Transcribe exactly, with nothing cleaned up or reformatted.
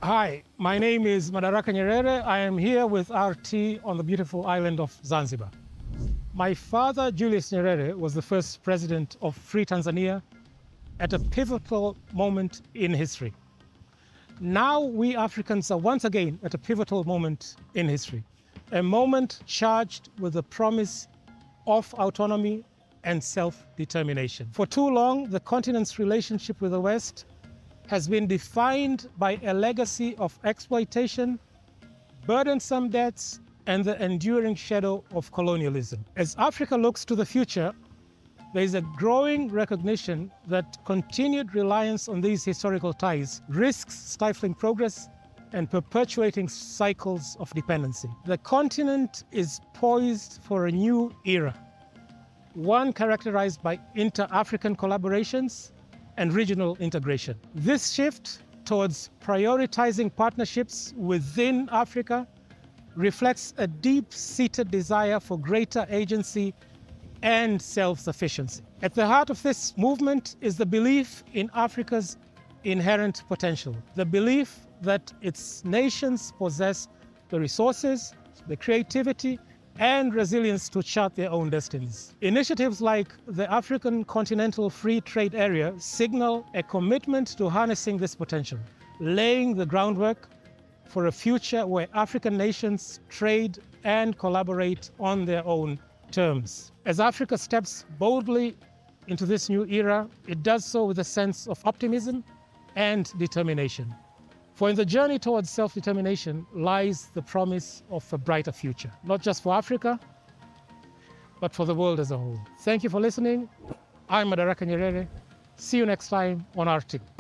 Hi, my name is Madaraka Nyerere. I am here with R T on the beautiful island of Zanzibar. My father, Julius Nyerere, was the first president of Free Tanzania at a pivotal moment in history. Now we Africans are once again at a pivotal moment in history, a moment charged with the promise of autonomy and self-determination. For too long, the continent's relationship with the West has been defined by a legacy of exploitation, burdensome debts, and the enduring shadow of colonialism. As Africa looks to the future, there is a growing recognition that continued reliance on these historical ties risks stifling progress and perpetuating cycles of dependency. The continent is poised for a new era, one characterized by inter-African collaborations and regional integration. This shift towards prioritizing partnerships within Africa reflects a deep-seated desire for greater agency and self-sufficiency. At the heart of this movement is the belief in Africa's inherent potential, the belief that its nations possess the resources, the creativity, and resilience to chart their own destinies. Initiatives like the African Continental Free Trade Area signal a commitment to harnessing this potential, laying the groundwork for a future where African nations trade and collaborate on their own terms. As Africa steps boldly into this new era, it does so with a sense of optimism and determination. For in the journey towards self-determination lies the promise of a brighter future, not just for Africa, but for the world as a whole. Thank you for listening. I'm Madaraka Nyerere. See you next time on R T.